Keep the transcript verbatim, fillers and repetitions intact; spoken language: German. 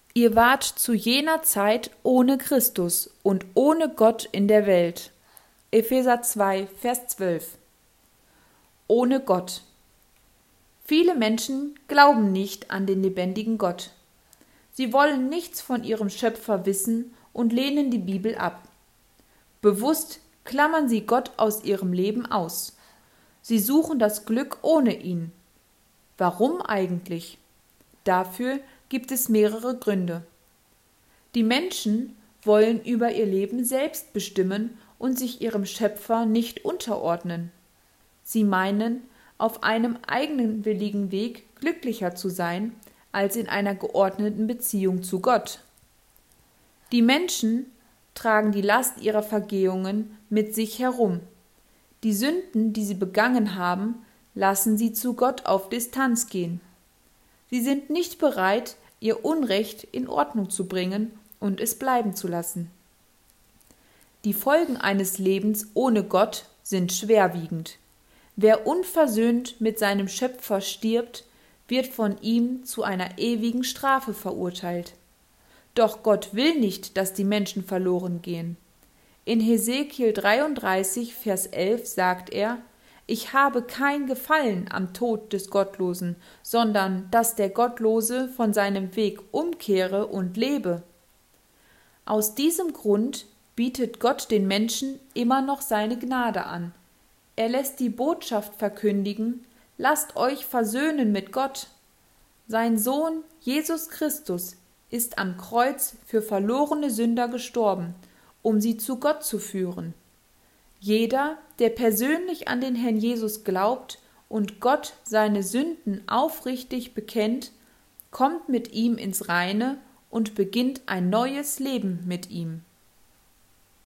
Ihr wart zu jener Zeit ohne Christus und ohne Gott in der Welt. Epheser zwei, Vers zwölf. Ohne Gott. Viele Menschen glauben nicht an den lebendigen Gott. Sie wollen nichts von ihrem Schöpfer wissen und lehnen die Bibel ab. Bewusst klammern sie Gott aus ihrem Leben aus. Sie suchen das Glück ohne ihn. Warum eigentlich? Dafür gibt es mehrere Gründe. Die Menschen wollen über ihr Leben selbst bestimmen und sich ihrem Schöpfer nicht unterordnen. Sie meinen, auf einem eigenwilligen Weg glücklicher zu sein, als in einer geordneten Beziehung zu Gott. Die Menschen tragen die Last ihrer Vergehungen mit sich herum. Die Sünden, die sie begangen haben, lassen sie zu Gott auf Distanz gehen. Sie sind nicht bereit, ihr Unrecht in Ordnung zu bringen und es bleiben zu lassen. Die Folgen eines Lebens ohne Gott sind schwerwiegend. Wer unversöhnt mit seinem Schöpfer stirbt, wird von ihm zu einer ewigen Strafe verurteilt. Doch Gott will nicht, dass die Menschen verloren gehen. In Hesekiel dreiunddreißig, Vers elf sagt er: Ich habe kein Gefallen am Tod des Gottlosen, sondern dass der Gottlose von seinem Weg umkehre und lebe. Aus diesem Grund bietet Gott den Menschen immer noch seine Gnade an. Er lässt die Botschaft verkündigen: Lasst euch versöhnen mit Gott. Sein Sohn Jesus Christus ist am Kreuz für verlorene Sünder gestorben, um sie zu Gott zu führen. Jeder, der persönlich an den Herrn Jesus glaubt und Gott seine Sünden aufrichtig bekennt, kommt mit ihm ins Reine und beginnt ein neues Leben mit ihm.